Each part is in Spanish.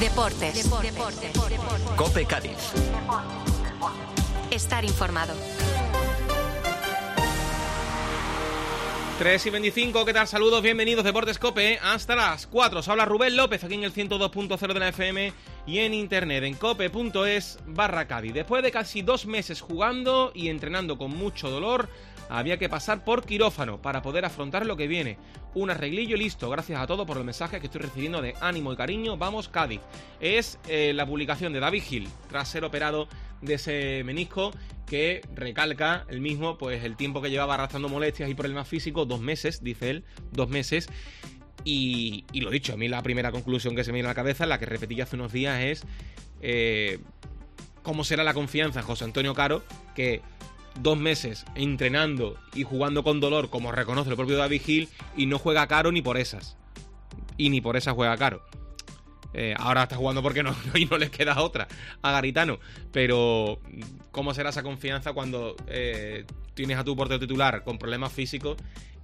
Deportes. COPE Cádiz. Estar informado. 3:25, ¿qué tal? Saludos, bienvenidos, Deportes COPE, hasta las 4. Os habla Rubén López, aquí en el 102.0 de la FM y en internet, en cope.es/Cádiz. Después de casi 2 meses jugando y entrenando con mucho dolor, había que pasar por quirófano para poder afrontar lo que viene. Un arreglillo y listo. Gracias a todos por los mensajes que estoy recibiendo de ánimo y cariño. Vamos, Cádiz. Es la publicación de David Gil, tras ser operado de ese menisco, que recalca el mismo, pues el tiempo que llevaba arrastrando molestias y problemas físicos, 2 meses, dice él, 2 meses. Y lo dicho, a mí la primera conclusión que se me viene a la cabeza, la que repetí ya hace unos días, es cómo será la confianza en José Antonio Caro, que 2 meses entrenando y jugando con dolor, como reconoce el propio David Gil, y no juega Caro ni por esas. Y ni por esas juega Caro. Ahora está jugando porque no les queda otra a Garitano. Pero ¿cómo será esa confianza cuando tienes a tu portero titular con problemas físicos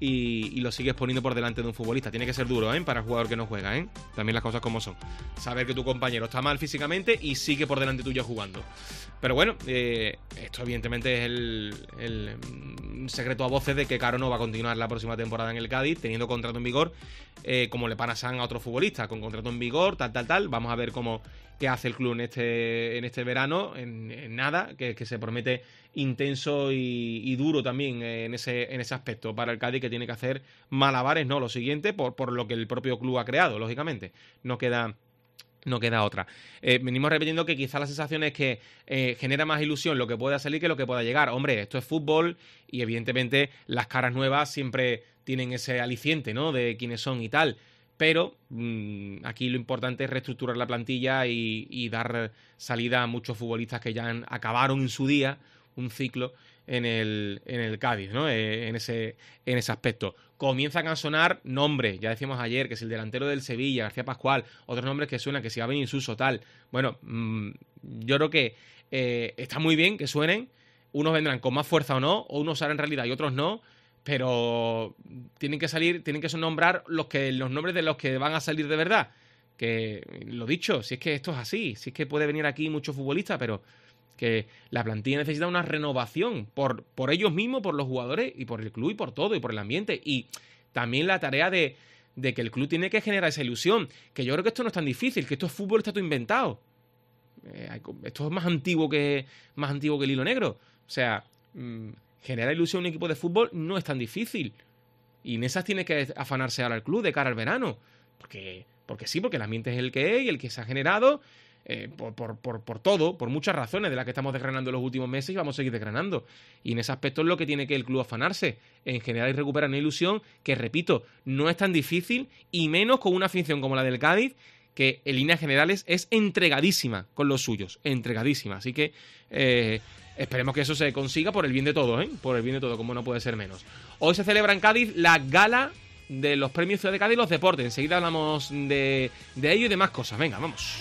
y lo sigues poniendo por delante de un futbolista? Tiene que ser duro, para el jugador que no juega, También las cosas como son. Saber que tu compañero está mal físicamente y sigue por delante tuyo jugando. Pero bueno, esto evidentemente es el secreto a voces de que Caro no va a continuar la próxima temporada en el Cádiz, teniendo contrato en vigor, como le pasan a otros futbolistas, con contrato en vigor, tal. Vamos a ver qué hace el club en este verano, en nada, que se promete intenso y duro también en ese aspecto para el Cádiz, que tiene que hacer malabares, ¿no? Lo siguiente, por lo que el propio club ha creado, lógicamente. No queda otra. Venimos repitiendo que quizá la sensación es que genera más ilusión lo que pueda salir que lo que pueda llegar. Hombre, esto es fútbol y evidentemente las caras nuevas siempre tienen ese aliciente, ¿no? De quiénes son y tal. Pero aquí lo importante es reestructurar la plantilla y dar salida a muchos futbolistas que ya acabaron en su día un ciclo en el Cádiz, ¿no? En ese aspecto. Comienzan a sonar nombres, ya decíamos ayer, que es el delantero del Sevilla, García Pascual, otros nombres que suenan, que si va a venir Suso, tal. Bueno, yo creo que está muy bien que suenen, unos vendrán con más fuerza o no, o unos salen en realidad y otros no, pero tienen que nombrar los nombres de los que van a salir de verdad. Que, lo dicho, si es que esto es así, si es que puede venir aquí muchos futbolistas, pero que la plantilla necesita una renovación por ellos mismos, por los jugadores y por el club y por todo y por el ambiente. Y también la tarea de que el club tiene que generar esa ilusión, que yo creo que esto no es tan difícil, que esto es fútbol, está todo inventado. Esto es más antiguo que el hilo negro. O sea, generar ilusión en un equipo de fútbol no es tan difícil. Y en esas tiene que afanarse ahora el club de cara al verano. Porque sí, porque el ambiente es el que es y el que se ha generado. Por todo, por muchas razones de las que estamos desgranando en los últimos meses y vamos a seguir desgranando. Y en ese aspecto es lo que tiene que el club afanarse, en generar y recuperar una ilusión que, repito, no es tan difícil, y menos con una afición como la del Cádiz, que en líneas generales es entregadísima con los suyos, entregadísima. Así que esperemos que eso se consiga por el bien de todos, por el bien de todo, como no puede ser menos. Hoy se celebra en Cádiz la gala de los premios Ciudad de Cádiz y los deportes. Enseguida hablamos de ello y de más cosas. Venga, vamos.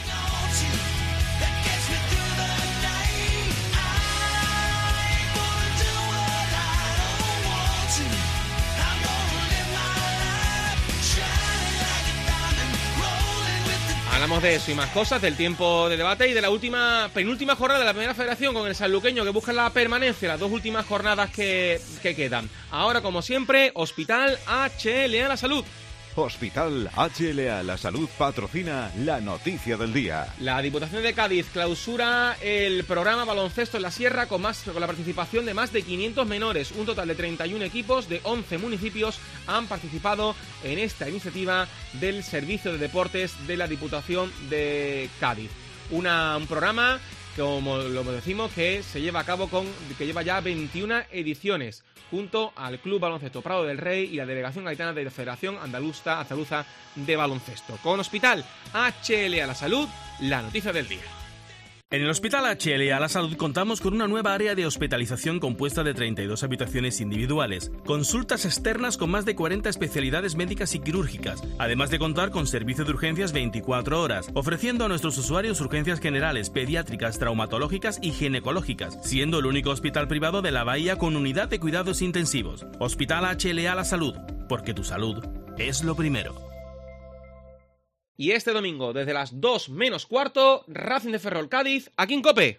Hablamos de eso y más cosas, del tiempo de debate y de la penúltima jornada de la Primera Federación con el sanluqueño que busca la permanencia, las 2 últimas jornadas que quedan. Ahora, como siempre, Hospital HLA La Salud. Hospital HLA La Salud patrocina la noticia del día. La Diputación de Cádiz clausura el programa Baloncesto en la Sierra con la participación de más de 500 menores. Un total de 31 equipos de 11 municipios han participado en esta iniciativa del Servicio de Deportes de la Diputación de Cádiz. Un programa, como lo decimos, que se lleva a cabo que lleva ya 21 ediciones, junto al Club Baloncesto Prado del Rey y la Delegación Gaitana de la Federación Andaluza de Baloncesto. Con Hospital HLA La Salud, la noticia del día. En el Hospital HLA La Salud contamos con una nueva área de hospitalización compuesta de 32 habitaciones individuales, consultas externas con más de 40 especialidades médicas y quirúrgicas, además de contar con servicio de urgencias 24 horas, ofreciendo a nuestros usuarios urgencias generales, pediátricas, traumatológicas y ginecológicas, siendo el único hospital privado de la Bahía con unidad de cuidados intensivos. Hospital HLA La Salud, porque tu salud es lo primero. Y este domingo, desde las 2 menos cuarto, Racing de Ferrol Cádiz, aquí en COPE.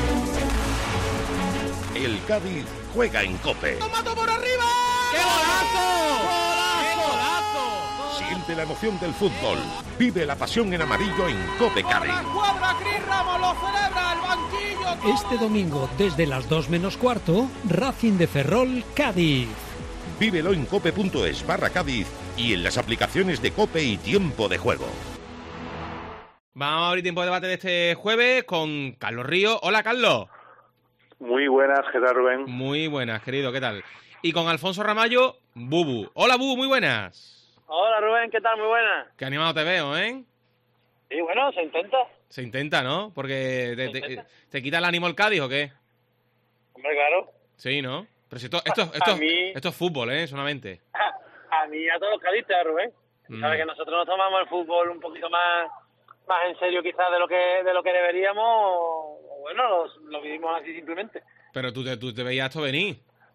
El Cádiz juega en COPE. ¡Tomato por arriba! ¡Qué golazo! ¡Golazo! Siente la emoción del fútbol. Vive la pasión en amarillo en COPE Cádiz. ¡Cuadra, Cris Ramos, lo celebra el banquillo! Este domingo, desde las 2 menos cuarto, Racing de Ferrol Cádiz. Vívelo en cope.es/Cádiz y en las aplicaciones de COPE y Tiempo de Juego. Vamos a abrir tiempo de debate de este jueves con Carlos Río. Hola, Carlos. Muy buenas, ¿qué tal, Rubén? Muy buenas, querido, ¿qué tal? Y con Alfonso Ramallo, Bubu. Hola, Bubu, muy buenas. Hola, Rubén, ¿qué tal? Muy buenas. Qué animado te veo, ¿eh? Sí, bueno, se intenta. Se intenta, ¿no? Porque te quita el ánimo el Cádiz, ¿o qué? Hombre, claro. Sí, ¿no? Pero si esto es fútbol, ¿eh? Solamente. A mí y a todos los cadistas, Rubén. Sabes que nosotros nos tomamos el fútbol un poquito más en serio quizás de lo que deberíamos, o bueno, lo vivimos así simplemente. Pero tú te veías esto venir.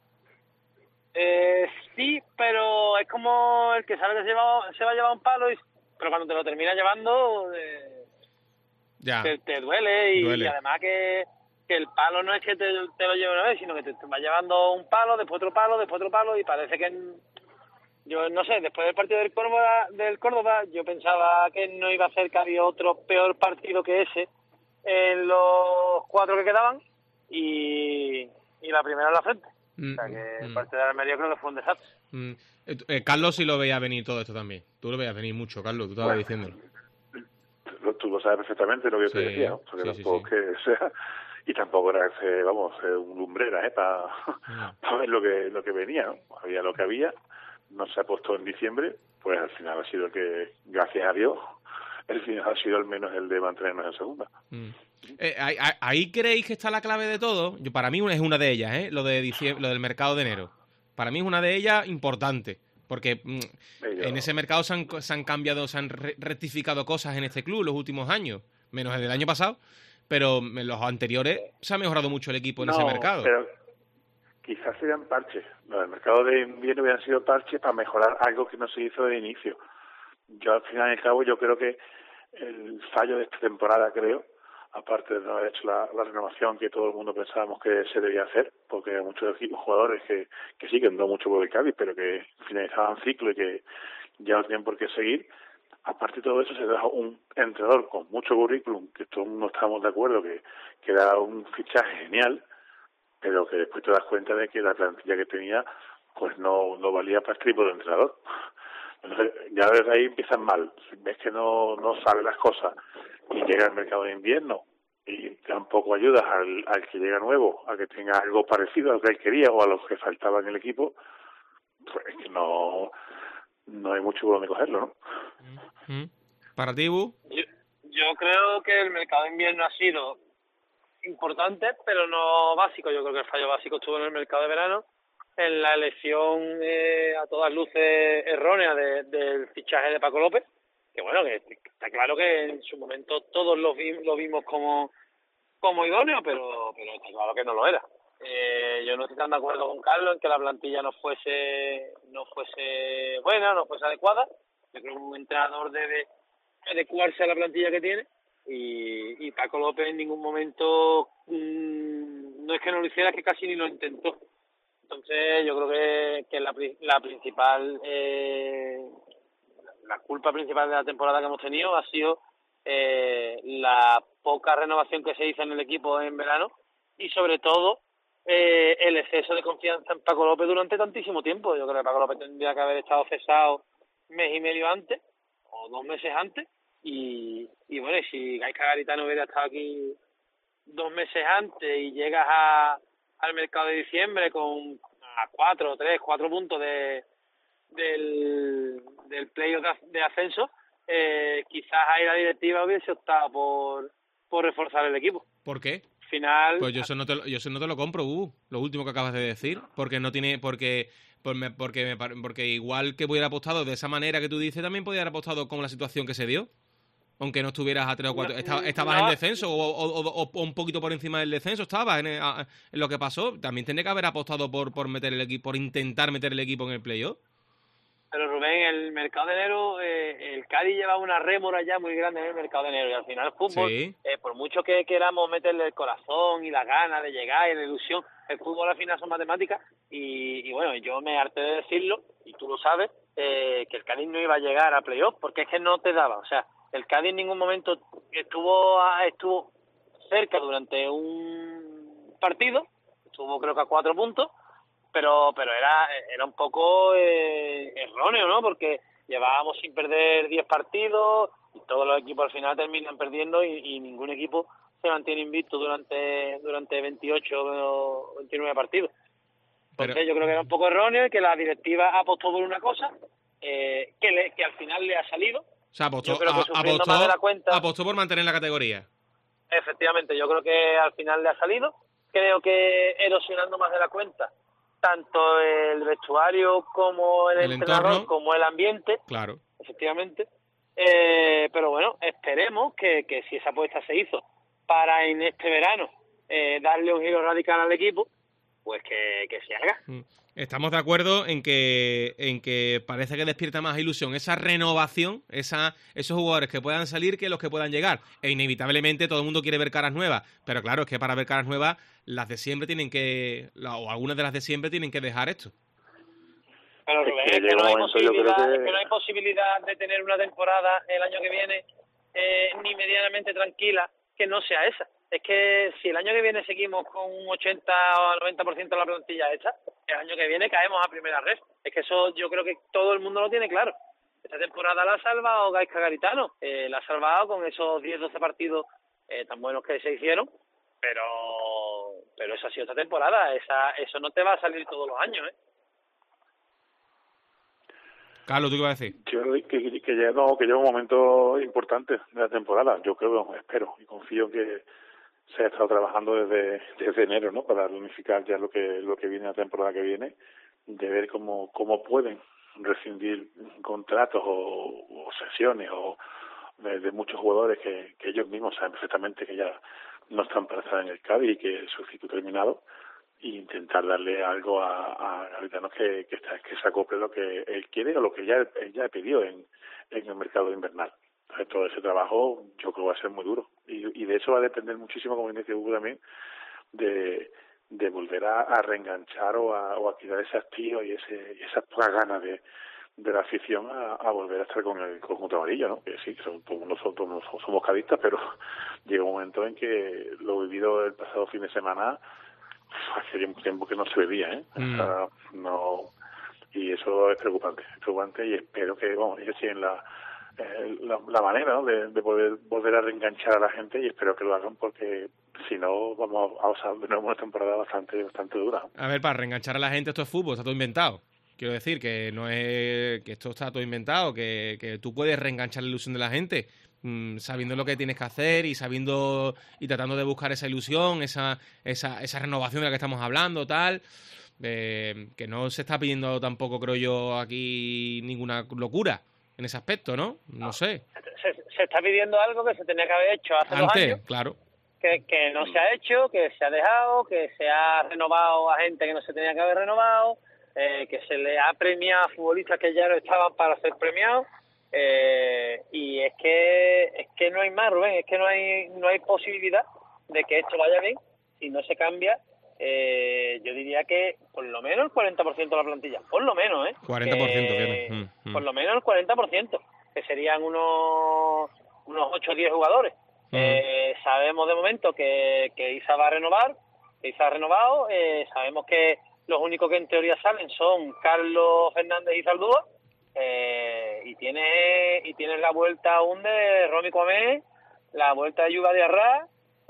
Sí, pero es como el que sabe que se va a llevar un palo, pero cuando te lo terminas llevando ya te duele. Y además que el palo no es que te lo lleve una vez, sino que te va llevando un palo, después otro palo, y parece que... Yo no sé, después del partido del Córdoba, yo pensaba que no iba a ser que había otro peor partido que ese en los 4 que quedaban, y la primera en la frente. O sea que el partido de Almería creo que fue un desastre. Carlos sí lo veía venir todo esto también. Tú lo veías venir mucho, Carlos, tú estabas diciéndolo. Tú lo sabes perfectamente lo que yo te decía, ¿no? Porque tampoco que sea... Y tampoco era un lumbrera, para ver lo que venía, ¿no? Había lo que había, no se ha puesto en diciembre, pues al final ha sido el que, gracias a Dios, el final ha sido al menos el de mantenernos en segunda. ¿Ahí creéis que está la clave de todo? Para mí es una de ellas, lo del mercado de enero. Para mí es una de ellas importante, porque en ese mercado se han cambiado, se han rectificado cosas en este club los últimos años, menos el del año pasado. Pero en los anteriores se ha mejorado mucho el equipo en ese mercado. Pero quizás serían parches. Los del mercado de invierno hubieran sido parches para mejorar algo que no se hizo de inicio. Yo al final y al cabo yo creo que el fallo de esta temporada, aparte de no haber hecho la renovación que todo el mundo pensábamos que se debía hacer, porque hay muchos jugadores que sí, que no mucho por el Cádiz, pero que finalizaban ciclo y que ya no tienen por qué seguir. Aparte de todo eso, se dejó un entrenador con mucho currículum, que todos no estábamos de acuerdo, que era un fichaje genial, pero que después te das cuenta de que la plantilla que tenía pues no valía para este tipo de entrenador. Entonces, ya desde ahí empiezan mal. Ves que no sabe las cosas y llega al mercado de invierno y tampoco ayudas al que llega nuevo a que tenga algo parecido a lo que él quería o a lo que faltaba en el equipo, pues es que no hay mucho por donde cogerlo, ¿no? ¿Para ti, Bu? Yo creo que el mercado de invierno ha sido importante, pero no básico. Yo creo que el fallo básico estuvo en el mercado de verano, en la elección a todas luces errónea del fichaje de Paco López, que bueno, que está claro que en su momento todos lo vimos como idóneo, pero está claro que no lo era. Yo no estoy tan de acuerdo con Carlos en que la plantilla no fuese buena, no fuese adecuada. Yo creo que un entrenador debe adecuarse a la plantilla que tiene, y Paco López en ningún momento no es que no lo hiciera, es que casi ni lo intentó. Entonces yo creo que la principal la culpa principal de la temporada que hemos tenido ha sido la poca renovación que se hizo en el equipo en verano, y sobre todo el exceso de confianza en Paco López durante tantísimo tiempo. Yo creo que Paco López tendría que haber estado cesado mes y medio antes o 2 meses antes, y bueno, y si Gaisca Garitano hubiera estado aquí 2 meses antes y llegas al mercado de diciembre con 4 puntos del playoff de ascenso, quizás ahí la directiva hubiese optado por reforzar el equipo. ¿Por qué? Final. Pues yo eso no te lo compro, lo último que acabas de decir, porque no tiene porque igual que hubiera apostado de esa manera que tú dices, también podía haber apostado con la situación que se dio, aunque no estuvieras a 3 o 4, estabas en descenso o un poquito por encima del descenso, estabas en lo que pasó, también tendría que haber apostado por meter el equipo, por intentar meter el equipo en el playoff. Pero Rubén, el mercado de enero, el Cádiz lleva una rémora ya muy grande en el mercado de enero y al final el fútbol, Sí. por mucho que queramos meterle el corazón y la gana de llegar y la ilusión, el fútbol al final son matemáticas y bueno, yo me harté de decirlo y tú lo sabes, que el Cádiz no iba a llegar a playoff porque es que no te daba, o sea, el Cádiz en ningún momento estuvo cerca durante un partido, estuvo creo que a 4 puntos, pero era un poco erróneo, ¿no? Porque llevábamos sin perder 10 partidos y todos los equipos al final terminan perdiendo y ningún equipo se mantiene invicto durante 28 o 29 partidos. Entonces yo creo que era un poco erróneo y que la directiva apostó por una cosa que al final le ha salido. O sea, apostó, Yo creo que sufriendo más de la cuenta. apostó por mantener la categoría. Efectivamente, yo creo que al final le ha salido. Creo que erosionando más de la cuenta tanto el vestuario como el entrenador, entorno, como el ambiente, claro, efectivamente. Pero bueno, esperemos que si esa apuesta se hizo para en este verano darle un giro radical al equipo, pues que se haga. Estamos de acuerdo en que parece que despierta más ilusión esa renovación, esos jugadores que puedan salir que los que puedan llegar. E inevitablemente todo el mundo quiere ver caras nuevas, pero claro, es que para ver caras nuevas, las de siempre o algunas de las de siempre tienen que dejar esto. Pero Rubén, es que no hay posibilidad de tener una temporada el año que viene ni medianamente tranquila que no sea esa. Es que si el año que viene seguimos con un 80 o 90% de la plantilla hecha, el año que viene caemos a primera red. Es que eso yo creo que todo el mundo lo tiene claro. Esta temporada la ha salvado Gaizka Garitano, la ha salvado con esos 10-12 partidos tan buenos que se hicieron, pero esa ha sido esta temporada, eso no te va a salir todos los años, ¿eh? Carlos, ¿tú qué vas a decir? Yo que lleva un momento importante de la temporada. Yo creo, espero y confío que se ha estado trabajando desde enero, ¿no? Para unificar ya lo que viene la temporada que viene, de ver cómo pueden rescindir contratos o sesiones o de muchos jugadores que ellos mismos saben perfectamente que ya no están para estar en el Cádiz y que su ciclo terminado, e intentar darle algo a Garitano que se acople lo que él quiere o lo que ya pidió en el mercado invernal. Entonces, todo ese trabajo yo creo que va a ser muy duro y de eso va a depender muchísimo, como dice Hugo también, de volver a reenganchar o a quitar ese hastío y esas pocas ganas de la afición a volver a estar con el conjunto amarillo, ¿no? Que sí, nosotros somos cadistas, pero llega un momento en que lo vivido el pasado fin de semana hace un tiempo que no se bebía, ¿eh? O sea, no, y eso es preocupante y espero que, bueno, ellos tienen la manera, ¿no? de poder volver a reenganchar a la gente y espero que lo hagan porque si no vamos a pasar de nuevo una temporada bastante dura. A ver, para reenganchar a la gente esto es fútbol, está todo inventado. Quiero decir que no es que esto está todo inventado, que tú puedes reenganchar la ilusión de la gente sabiendo lo que tienes que hacer y sabiendo y tratando de buscar esa ilusión, esa renovación de la que estamos hablando, tal. Que no se está pidiendo tampoco, creo yo, aquí ninguna locura en ese aspecto, ¿no? No sé. Se está pidiendo algo que se tenía que haber hecho hace 2 años. Claro. Que no se ha hecho, que se ha dejado, que se ha renovado a gente que no se tenía que haber renovado, que se le ha premiado a futbolistas que ya no estaban para ser premiados. Y es que no hay más, Rubén, es que no hay posibilidad de que esto vaya bien si no se cambia. Yo diría que por lo menos el 40% de la plantilla, por lo menos, 40%, por lo menos el 40%, que serían unos 8 o 10 jugadores. Sabemos de momento que Isa va a renovar, que Isa ha renovado, sabemos que los únicos que en teoría salen son Carlos Fernández y Zaldúa, y tienes la vuelta aún de Romy Cuamé, la vuelta de Yuga de Arrá,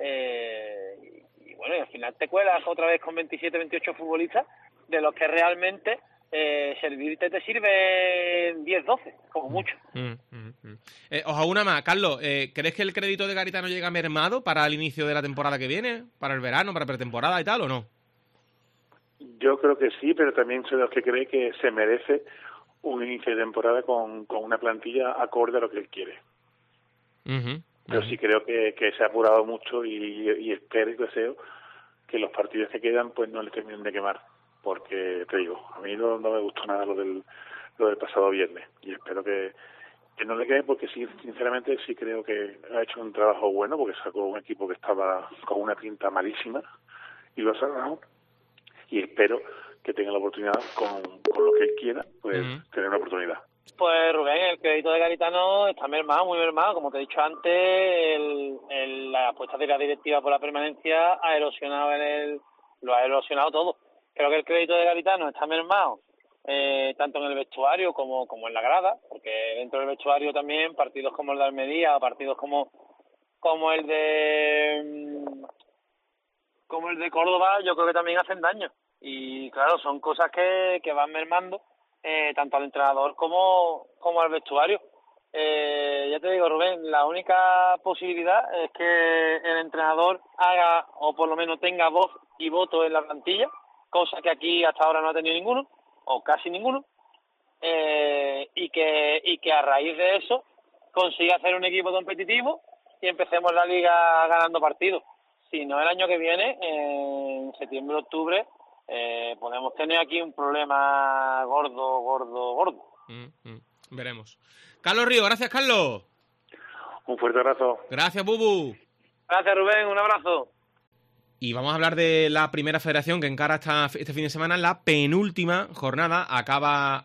y bueno, y al final te cuelas otra vez con 27, 28 futbolistas, de los que realmente servirte te sirve 10, 12, como mucho. Os hago una más, Carlos, ¿crees que el crédito de Garitano llega mermado para el inicio de la temporada que viene? ¿Para el verano, para pretemporada y tal, o no? Yo creo que sí, pero también soy de los que cree que se merece un inicio de temporada con una plantilla acorde a lo que él quiere. Pero sí creo que se ha apurado mucho y espero y deseo que los partidos que quedan pues no le terminen de quemar, porque te digo, a mí no me gustó nada lo lo del pasado viernes. Y espero que no le quede, porque sí, sinceramente sí creo que ha hecho un trabajo bueno, porque sacó un equipo que estaba con una pinta malísima y lo ha sacado. Y espero que tenga la oportunidad, con lo que él quiera, pues tener una oportunidad. Pues Rubén, el crédito de Garitano está mermado, muy mermado. Como te he dicho antes, la apuesta de la directiva por la permanencia lo ha erosionado todo. Creo que el crédito de Garitano está mermado, tanto en el vestuario como en la grada, porque dentro del vestuario también partidos como el de Almería, partidos como el de Córdoba, yo creo que también hacen daño. Y claro, son cosas que van mermando tanto al entrenador como al vestuario. Ya te digo, Rubén, la única posibilidad es que el entrenador haga, o por lo menos tenga voz y voto en la plantilla, cosa que aquí hasta ahora no ha tenido ninguno, o casi ninguno, y que a raíz de eso consiga hacer un equipo competitivo y empecemos la liga ganando partidos. Si no, el año que viene, en septiembre, octubre, podemos tener aquí un problema gordo. Veremos. Carlos Río, gracias, Carlos. Un fuerte abrazo. Gracias, Bubu. Gracias, Rubén, un abrazo. Y vamos a hablar de la primera federación que encara este fin de semana, la penúltima jornada. Acaba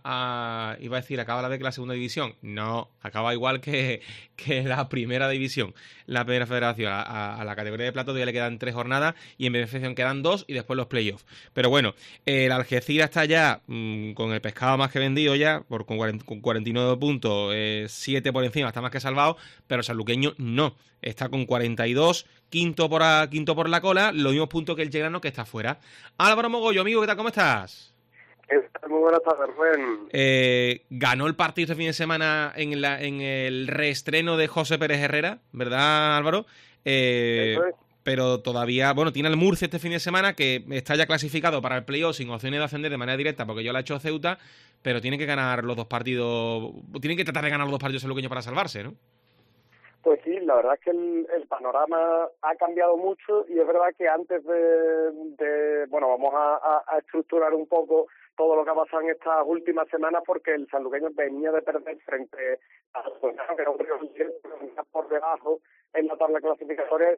la vez que la segunda división. No, acaba igual que la primera división. La primera federación a la categoría de plata todavía le quedan 3 jornadas y en federación quedan 2 y después los playoffs. Pero bueno, el Algeciras está ya con el pescado más que vendido ya, con 49 puntos, 7 por encima, está más que salvado, pero el sanluqueño no. Está con 42, quinto por la cola, los mismos puntos que el Llegrano, que está fuera. Álvaro Mogollo, amigo, ¿qué tal? ¿Cómo estás? Muy buenas tardes, Rubén. Ganó el partido este fin de semana en el reestreno de José Pérez Herrera, ¿verdad, Álvaro? Eso es. Pero todavía, tiene el Murcia este fin de semana, que está ya clasificado para el playoff sin opciones de ascender de manera directa, porque yo la he hecho Ceuta, pero tiene que ganar los 2 partidos, tienen que tratar de ganar los 2 partidos sanluqueños para salvarse, ¿no? Pues sí, la verdad es que el panorama ha cambiado mucho y es verdad que antes vamos a estructurar un poco todo lo que ha pasado en estas últimas semanas, porque el sanluqueño venía de perder frente a que era un rival por debajo en la tabla clasificatoria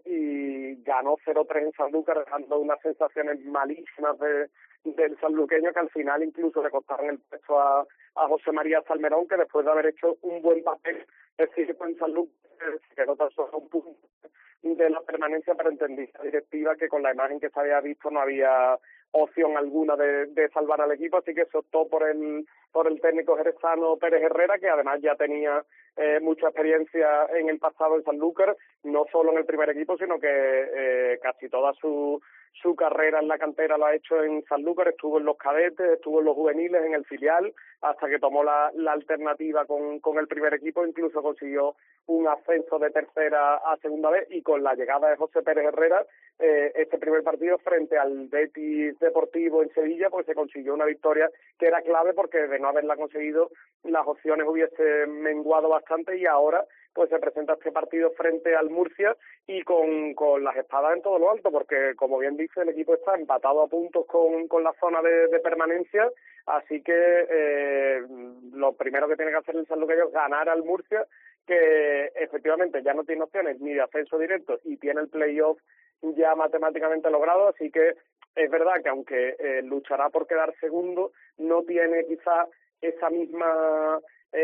y ganó 0-3 en Sanlúcar, dejando unas sensaciones malísimas del sanluqueño, que al final incluso le costaron el puesto a José María Salmerón, que después de haber hecho un buen papel, es decir, en Sanlúcar se quedó tan solo un punto de la permanencia, pero entendí la directiva que con la imagen que se había visto no había opción alguna de salvar al equipo, así que se optó por el técnico jerezano Pérez Herrera, que además ya tenía mucha experiencia en el pasado en Sanlúcar, no solo en el primer equipo, sino que casi toda su carrera en la cantera lo ha hecho en Sanlúcar, estuvo en los cadetes, estuvo en los juveniles, en el filial, hasta que tomó la alternativa con el primer equipo, incluso consiguió un ascenso de tercera a segunda vez, y con la llegada de José Pérez Herrera, este primer partido frente al Betis Deportivo en Sevilla, pues se consiguió una victoria que era clave, porque de no haberla conseguido las opciones hubiesen menguado bastante, y ahora pues se presenta este partido frente al Murcia y con las espadas en todo lo alto, porque como bien dice, el equipo está empatado a puntos con la zona de permanencia, así que lo primero que tiene que hacer el sanluqueño es ganar al Murcia, que efectivamente ya no tiene opciones ni de ascenso directo y tiene el playoff ya matemáticamente logrado, así que es verdad que aunque luchará por quedar segundo, no tiene quizá esa misma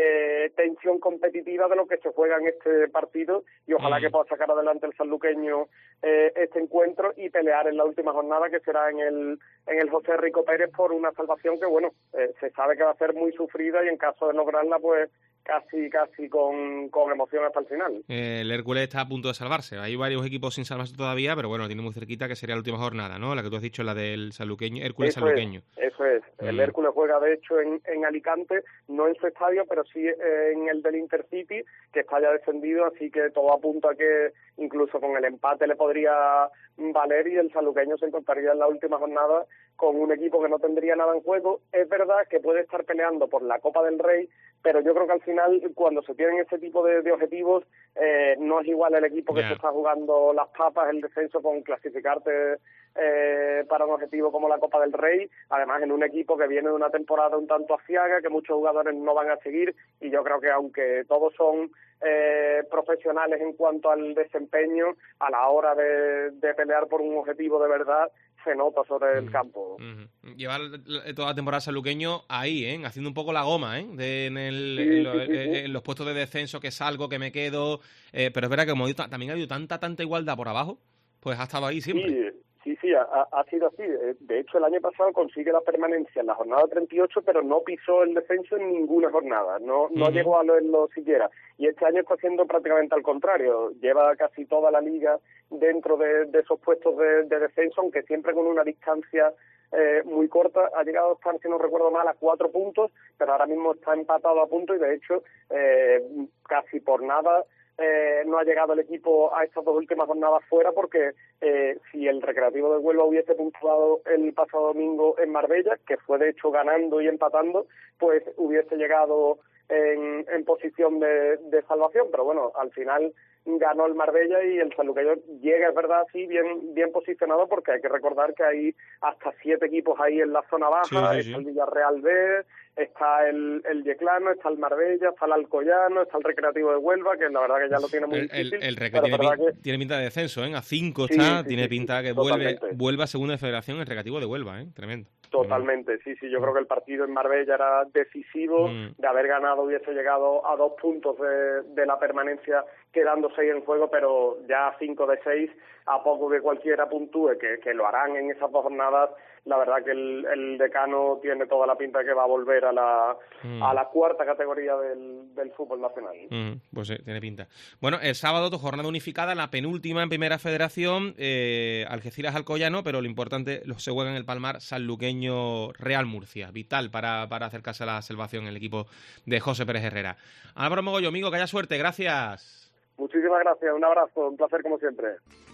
tensión competitiva de lo que se juega en este partido, y ojalá que pueda sacar adelante el sanluqueño este encuentro y pelear en la última jornada, que será en el José Rico Pérez, por una salvación que se sabe que va a ser muy sufrida, y en caso de lograrla pues casi con emoción hasta el final. El Hércules está a punto de salvarse. Hay varios equipos sin salvarse todavía, pero bueno, tiene muy cerquita, que sería la última jornada, ¿no? La que tú has dicho, la del sanluqueño, Hércules sanluqueño. Eso es. El Hércules juega, de hecho, en Alicante, no en su estadio, pero sí en el del Intercity, que está ya descendido, así que todo apunta a que incluso con el empate le podría valer, y el sanluqueño se encontraría en la última jornada con un equipo que no tendría nada en juego. Es verdad que puede estar peleando por la Copa del Rey, pero yo creo que al final, cuando se tienen ese tipo de objetivos, no es igual el equipo que se está jugando las papas, el descenso, con clasificarte para un objetivo como la Copa del Rey, además en un equipo que viene de una temporada un tanto aciaga, que muchos jugadores no van a seguir, y yo creo que aunque todos son profesionales en cuanto al desempeño, a la hora de pelear por un objetivo de verdad, se nota sobre el campo. Llevar toda la temporada sanluqueño ahí, haciendo un poco la goma, en los puestos de descenso, que salgo, que me quedo, pero es verdad que como también ha habido tanta igualdad por abajo, pues ha estado ahí siempre. Sí, ha sido así. De hecho, el año pasado consigue la permanencia en la jornada 38, pero no pisó el descenso en ninguna jornada, no llegó a lo siquiera. Y este año está haciendo prácticamente al contrario, lleva casi toda la liga dentro de esos puestos de descenso, aunque siempre con una distancia muy corta. Ha llegado a estar, si no recuerdo mal, a 4 puntos, pero ahora mismo está empatado a punto, y de hecho casi por nada no ha llegado el equipo a estas 2 últimas jornadas fuera, porque si el Recreativo de Huelva hubiese puntuado el pasado domingo en Marbella, que fue de hecho ganando y empatando, pues hubiese llegado en posición de salvación. Pero bueno, al final ganó el Marbella y el sanluqueño llega, es verdad, sí, bien posicionado, porque hay que recordar que hay hasta 7 equipos ahí en la zona baja. Está el Villarreal B, está el Yeclano, está el Marbella, está el Alcoyano, está el Recreativo de Huelva, que la verdad que ya lo tiene muy difícil. El Recreativo tiene pinta de descenso, a 5 está, tiene pinta que vuelva a segunda de federación el Recreativo de Huelva, tremendo. Totalmente, sí, yo creo que el partido en Marbella era decisivo, de haber ganado hubiese llegado a 2 puntos de la permanencia, quedando 6 en juego, pero ya 5 de 6, a poco que cualquiera puntúe, que lo harán en esas 2 jornadas. La verdad que el Decano tiene toda la pinta que va a volver a la 4ª categoría del fútbol nacional. Pues sí, tiene pinta. Bueno, el sábado, jornada unificada, la penúltima en Primera Federación, Algeciras Alcoyano, pero lo importante, se juega en el Palmar sanluqueño Real Murcia. Vital para acercarse a la salvación el equipo de José Pérez Herrera. Álvaro Mogollo, amigo, que haya suerte, gracias. Muchísimas gracias, un abrazo, un placer como siempre.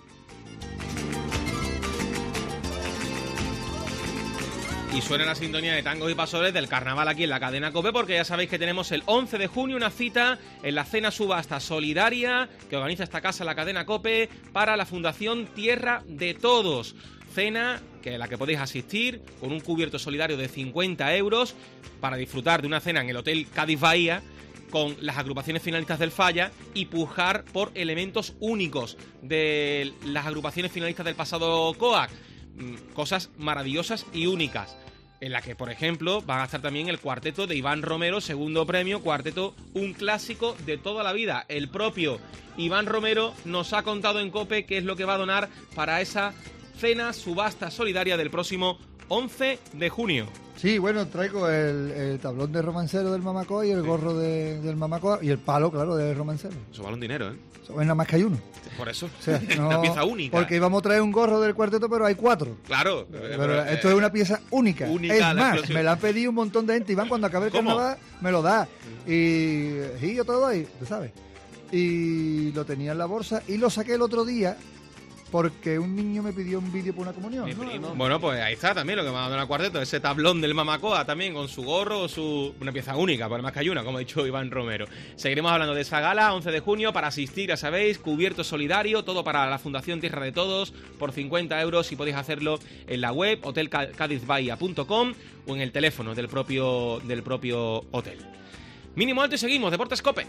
Y suena la sintonía de tangos y pasoles del carnaval aquí en la cadena COPE, porque ya sabéis que tenemos el 11 de junio una cita en la cena subasta solidaria que organiza esta casa, la cadena COPE, para la Fundación Tierra de Todos. Cena a la que podéis asistir con un cubierto solidario de 50 euros para disfrutar de una cena en el Hotel Cádiz Bahía con las agrupaciones finalistas del Falla y pujar por elementos únicos de las agrupaciones finalistas del pasado COAC. Cosas maravillosas y únicas, en la que, por ejemplo, van a estar también el cuarteto de Iván Romero, segundo premio, cuarteto, un clásico de toda la vida. El propio Iván Romero nos ha contado en COPE qué es lo que va a donar para esa cena subasta solidaria del próximo 11 de junio. Sí, bueno, traigo el tablón de romancero del Mamacoa y el gorro del Mamacoa y el palo, claro, del romancero. Eso vale un dinero, ¿eh? Eso nada más que hay uno. Por eso, o sea, no, una pieza única. Porque íbamos a traer un gorro del cuarteto, pero hay 4. Claro. Pero esto es una pieza única. Es más, me la han pedido un montón de gente. Iván, cuando acabe el carnaval, me lo da. Y sí, yo te lo doy, tú sabes. Y lo tenía en la bolsa y lo saqué el otro día porque un niño me pidió un vídeo por una comunión, ¿no? Bueno, pues ahí está también lo que me ha dado en el cuarteto, ese tablón del Mamacoa también con su gorro, una pieza única, por más que hay una, como ha dicho Iván Romero. Seguiremos hablando de esa gala, 11 de junio, para asistir, ya sabéis, cubierto solidario, todo para la Fundación Tierra de Todos, por 50 euros, y podéis hacerlo en la web hotelcadizbahia.com o en el teléfono del propio hotel. Mínimo alto y seguimos, Deportes COPE.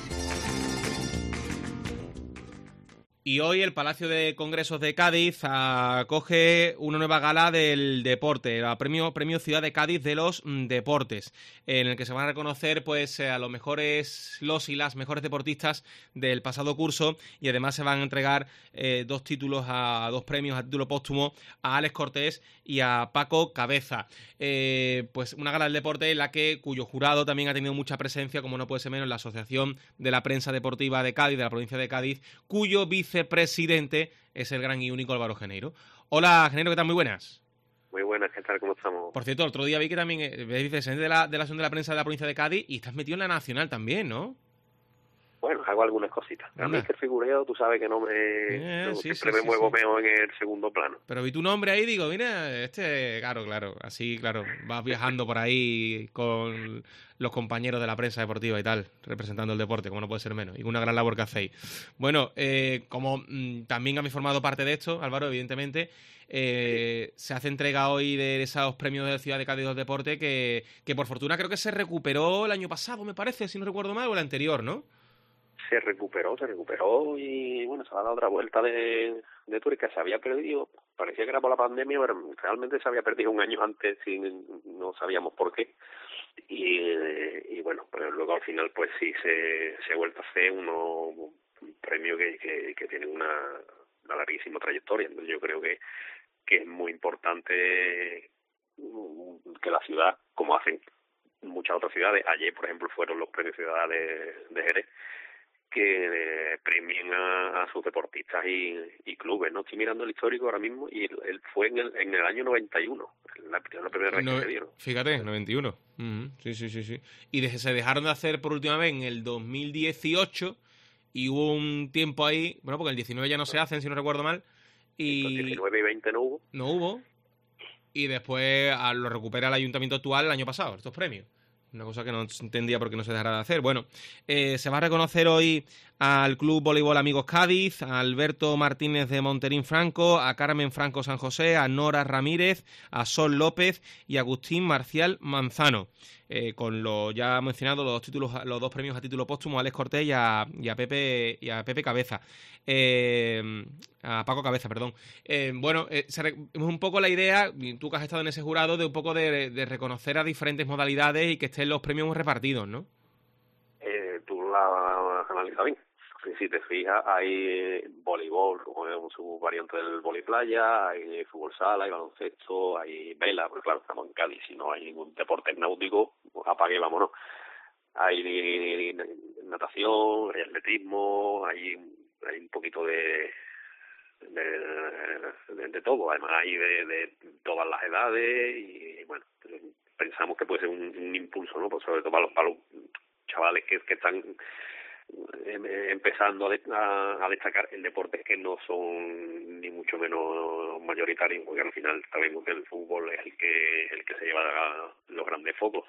Y hoy el Palacio de Congresos de Cádiz acoge una nueva gala del deporte, el premio Ciudad de Cádiz de los deportes, en el que se van a reconocer pues a los las mejores deportistas del pasado curso, y además se van a entregar 2 premios a título póstumo a Alex Cortés y a Paco Cabeza. Pues una gala del deporte en la cuyo jurado también ha tenido mucha presencia, como no puede ser menos, la Asociación de la Prensa Deportiva de Cádiz, de la provincia de Cádiz, cuyo vicepresidente es el gran y único Álvaro Geneiro. Hola, Geneiro, ¿qué tal? Muy buenas. Muy buenas, ¿qué tal? ¿Cómo estamos? Por cierto, el otro día vi que también eres vicepresidente de la Asociación de la Prensa de la provincia de Cádiz y estás metido en la nacional también, ¿no? Bueno, hago algunas cositas. A mí es que el figureo, tú sabes que no me... siempre me muevo mejor en el segundo plano. Pero vi tu nombre ahí y digo, mira, claro, así, claro, vas viajando por ahí con los compañeros de la prensa deportiva y tal, representando el deporte, como no puede ser menos, y una gran labor que hacéis. Bueno, como también habéis formado parte de esto, Álvaro, evidentemente, se hace entrega hoy de esos premios de la Ciudad de Cádiz de Deporte que por fortuna creo que se recuperó el año pasado, me parece, si no recuerdo mal, o el anterior, ¿no? Se recuperó y bueno, se ha dado otra vuelta de tuerca. Se había perdido, parecía que era por la pandemia, pero realmente se había perdido un año antes y no sabíamos por qué. Y bueno, pero luego al final pues sí se ha vuelto a hacer un premio que tiene una larguísima trayectoria. Entonces yo creo que es muy importante que la ciudad, como hacen muchas otras ciudades, ayer por ejemplo fueron los premios Ciudad de Jerez, que premien a sus deportistas y clubes, ¿no? Estoy mirando el histórico ahora mismo y él fue en el año 91, la primera vez que se dieron. Fíjate, 91. Sí. Y se dejaron de hacer por última vez en el 2018 y hubo un tiempo ahí, bueno, porque el 19 ya no se hacen, si no recuerdo mal. Y el 19 y 20 no hubo. No hubo. Y después lo recupera el ayuntamiento actual el año pasado, estos premios. Una cosa que no entendía por qué no se dejará de hacer. Bueno, se va a reconocer hoy al Club Voleibol Amigos Cádiz, a Alberto Martínez de Monterín Franco, a Carmen Franco San José, a Nora Ramírez, a Sol López y a Agustín Marcial Manzano. Con lo ya mencionado, los dos premios a título póstumo, a Alex Cortés y a Pepe Cabeza. A Paco Cabeza, perdón. Bueno, es un poco la idea, tú que has estado en ese jurado, de un poco de reconocer a diferentes modalidades y que estén los premios repartidos, ¿no? Tú la has analizado bien. Si te fijas, hay voleibol, como su variante del voleiplaya, hay fútbol sala, hay baloncesto, hay vela, porque claro, estamos en Cádiz, si no hay ningún deporte náutico, pues apague y vámonos. Hay natación, hay atletismo, hay un poquito de todo, además hay de todas las edades y bueno, pensamos que puede ser un impulso, ¿no? Pues sobre todo para los chavales que están empezando a destacar en deportes que no son ni mucho menos mayoritarios, porque al final sabemos que el fútbol es el que se lleva los grandes focos.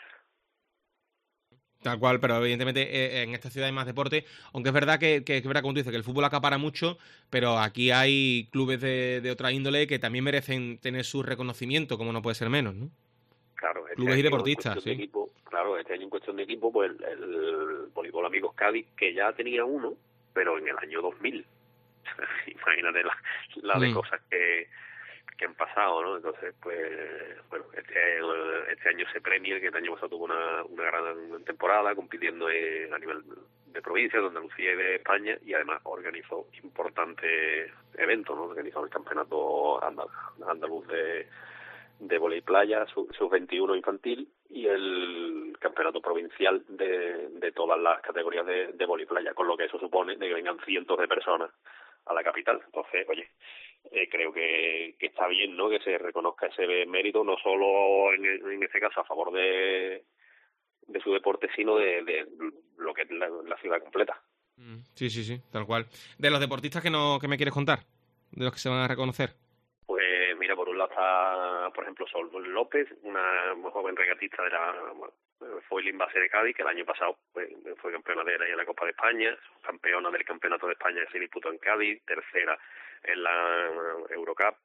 Tal cual, pero evidentemente en esta ciudad hay más deporte, aunque es verdad que es verdad, como tú dices, que el fútbol acapara mucho, pero aquí hay clubes de otra índole que también merecen tener su reconocimiento, como no puede ser menos, ¿no? Claro, clubes y deportistas, sí. Este año en cuestión de equipo, pues el Voleibol Amigos Cádiz, que ya tenía uno, pero en el año 2000. Imagínate la de cosas que han pasado, ¿no? Entonces, pues, bueno, este año se premia, que el año pasado tuvo una gran temporada, compitiendo a nivel de provincia, de Andalucía y de España, y además organizó importantes eventos, ¿no? Organizó el campeonato andaluz de voleiplaya, sub-21 infantil, y el campeonato provincial de todas las categorías de voleiplaya, con lo que eso supone de que vengan cientos de personas a la capital. Entonces, oye, creo que está bien, ¿no?, que se reconozca ese mérito, no solo en este caso a favor de su deporte, sino de lo que es la ciudad completa. Sí, tal cual. De los deportistas que me quieres contar, de los que se van a reconocer. Pues mira, por un lado está, por ejemplo, Sol López, una joven regatista de la Foiling Base de Cádiz, que el año pasado fue campeona de la Copa de España, campeona del Campeonato de España que se disputó en Cádiz, tercera en la Eurocup,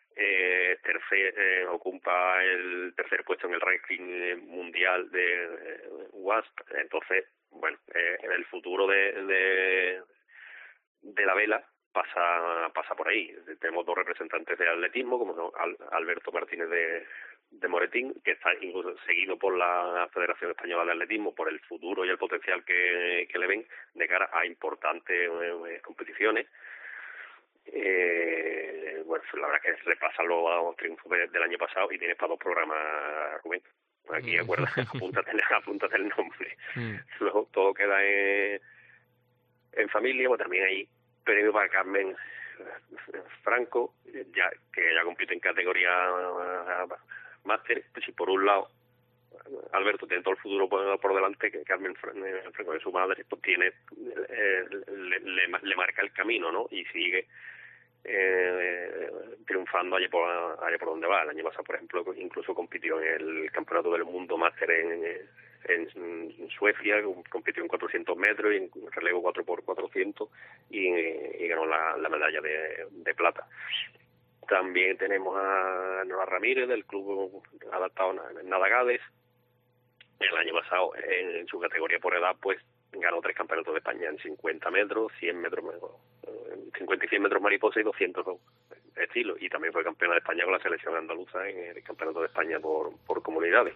ocupa el tercer puesto en el ranking mundial de WASP. Entonces, bueno, el futuro de la vela pasa por ahí. Tenemos dos representantes de atletismo, como Alberto Martínez de Moretín, que está incluso seguido por la Federación Española de Atletismo por el futuro y el potencial que le ven de cara a importantes competiciones. Bueno, la verdad es que repasa los triunfos del año pasado y tienes para dos programas, Rubén. Aquí apúntate el nombre. Luego todo queda en familia, pues también hay premio para Carmen Franco, que ya compite en categoría máster. Pues si por un lado Alberto tiene todo el futuro por delante, que Carmen Franco, de su madre, pues tiene le marca el camino, ¿no? Y sigue triunfando allá por donde va. El año pasado, por ejemplo, incluso compitió en el Campeonato del Mundo Máster en Suecia, compitió en 400 metros y en relevo 4x400 y ganó la medalla de plata. También tenemos a Nora Ramírez del club adaptado Nadagades. El año pasado, en su categoría por edad, pues ganó 3 campeonatos de España en 50 metros, 100 metros, 50 y 100 metros mariposa y 200 estilos. Y también fue campeona de España con la selección andaluza en el campeonato de España por comunidades.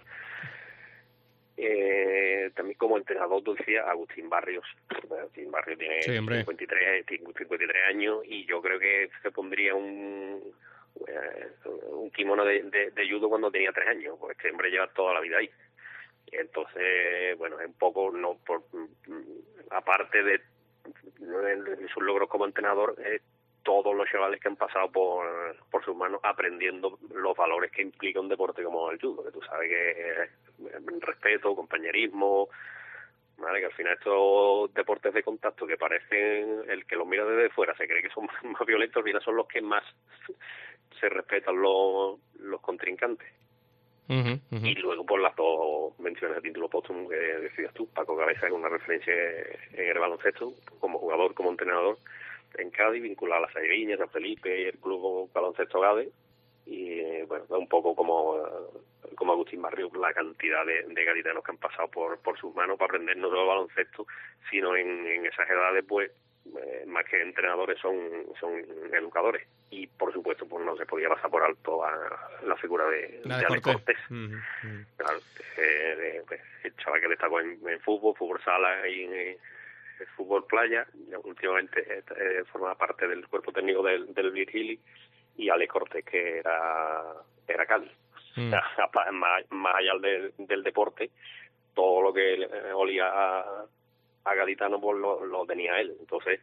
También como entrenador, tú decías, Agustín Barrios. Agustín Barrios tiene 53 años y yo creo que se pondría un kimono de judo cuando tenía 3 años, porque este hombre lleva toda la vida ahí. Entonces, bueno, es un poco, no por aparte de sus logros como entrenador, todos los chavales que han pasado por sus manos aprendiendo los valores que implica un deporte como el judo, que tú sabes que respeto, compañerismo, ¿vale? Que al final estos deportes de contacto que parecen, el que los mira desde fuera se cree que son más violentos, al final son los que más se respetan los contrincantes. Y luego por las dos menciones de título póstumo que decías tú, Paco Cabeza es una referencia en el baloncesto, como jugador, como entrenador en Cádiz, vinculado a la Saiguiña, San Felipe y el club baloncesto Gade, y bueno, un poco como Agustín Barrios, la cantidad de gaditanos que han pasado por sus manos para aprender no solo baloncesto, sino en esas edades, pues más que entrenadores son educadores. Y por supuesto pues no se podía pasar por alto a la figura de Alex Cortés. Claro, el chaval que destacó en fútbol sala y en fútbol playa, últimamente formaba parte del cuerpo técnico del Virgili, y Alex Cortés, que era Cádiz. O sea, más allá del deporte, todo lo que olía a gaditano pues lo tenía él. Entonces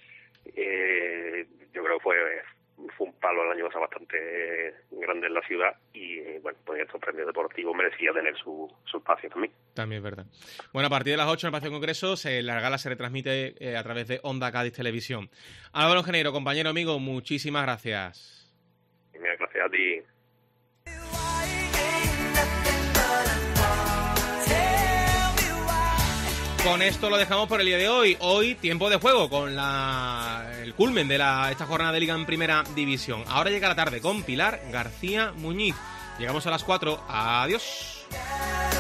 yo creo que fue un palo el año pasado bastante grande en la ciudad, y bueno, pues estos premios deportivos merecía tener su espacio también. También es verdad. Bueno, a partir de las 8 en el Palacio de Congresos, la gala se retransmite a través de Onda Cádiz Televisión. Álvaro Genero, compañero amigo, muchísimas gracias. Gracias a ti. Con esto lo dejamos por el día de hoy. Hoy, tiempo de juego con el culmen de esta jornada de Liga en Primera División. Ahora llega la tarde con Pilar García Muñiz. Llegamos a las 4. Adiós.